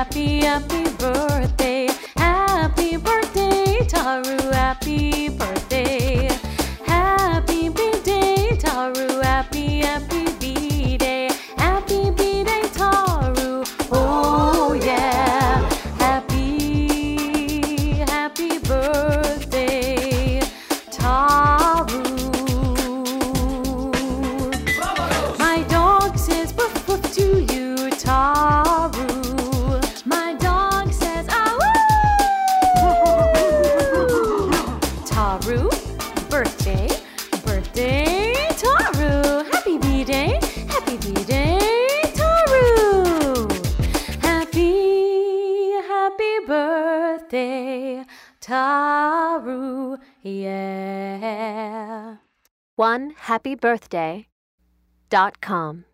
happy, happy birthday. Happy birthday, Taru, happy birthday. Happy B-Day, Taru, happy, happy B-Day. Happy B-Day, Taru, oh yeah. Happy, happy birthday, Taru. My dog says woof woof to you, Taru. My dog says ah woo. Taru, birthday, birthday, Taru. Happy B-Day, happy B-Day, Taru. Happy, happy birthday, Taru, yeah. OneHappyBirthday.com